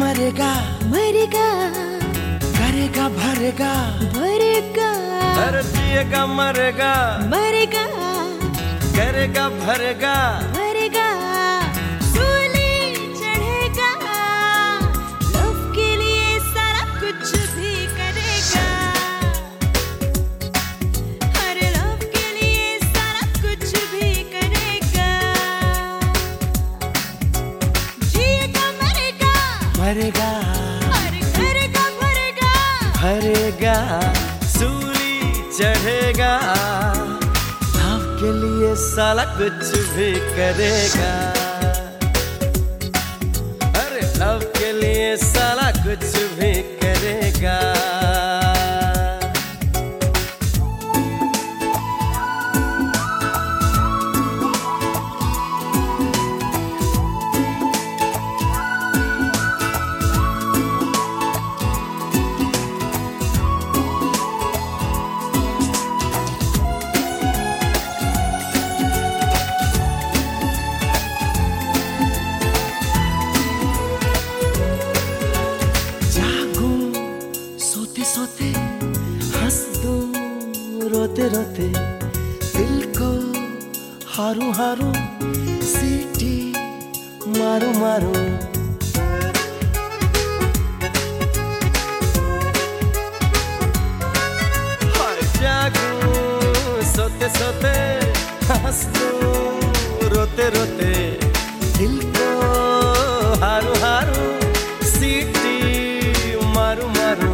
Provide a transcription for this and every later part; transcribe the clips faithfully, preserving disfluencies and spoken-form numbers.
मरेगा मरेगा, करेगा भरेगा भरेगा, अरे जिएगा मरेगा मरेगा, करेगा भरेगा भरेगा, सूली चढ़ेगा, लव के लिए सारा कुछ भी करेगा, हर लव के लिए सारा कुछ भी करेगा, जिएगा मरेगा, मरेगा अरे करेगा भरेगा, भरेगा सूली चढ़ेगा, लव के लिए साला कुछ भी करेगा, अरे लव के लिए साला कुछ भी करेगा। सोते हंस दूं रोते रोते, दिल को हारू हारू सीटी मारू मारू, हाय जागूं सोते सोते हंस दूं रोते रोते, दिल को हारू हारू सीटी मारू मारू।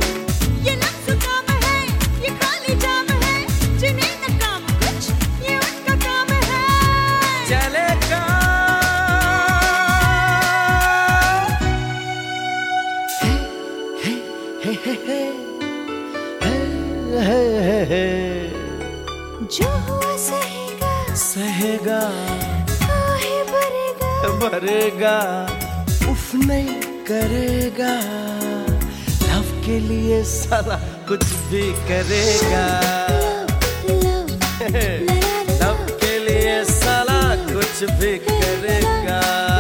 जो हुआ सहेगा, सहेगा, काहे भरेगा, भरेगा, उफ नहीं करेगा, लव के लिए सारा कुछ भी करेगा, लव के लिए सारा कुछ भी करेगा।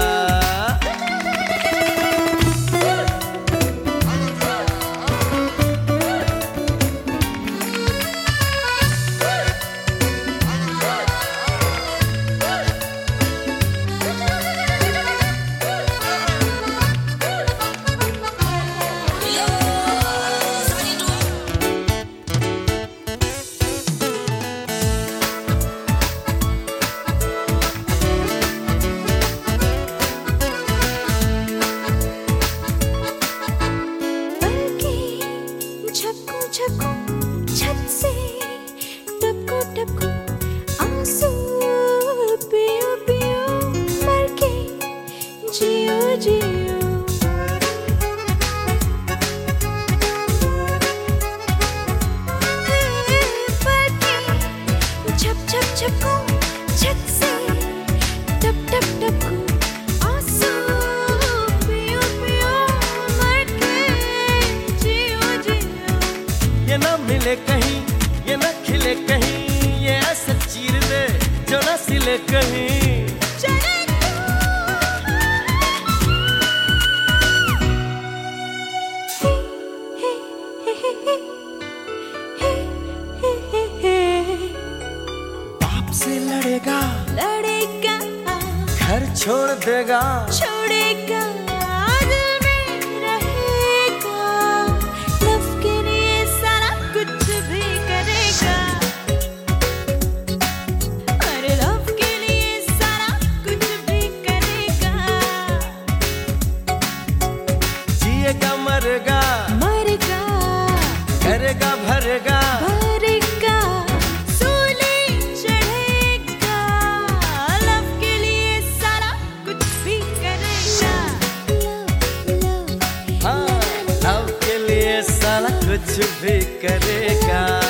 छत से टपको टपको आंसू, पियो पियो मर के जियो जियो, छप छप छपको छत से टप टप टपको आंसू, पियो पियो मर के जियो जियो, ये ना मिले कहीं, ये ना खिले कहीं, ये ऐसे चीर दे जो ना सिले कहीं। बाप से लड़ेगा, लड़ेगा, घर छोड़ देगा, छोड़ेगा, दिल में रहेगा, लव के लिए सारा कुछ भी करेगा, अरे लव के लिए सारा कुछ भी करेगा, जिएगा मरेगा, मरेगा, करेगा भरेगा, भरेगा, सूली चढ़ेगा, लव के लिए सारा कुछ भी करेगा, हाँ लव के लिए सारा कुछ भी करेगा।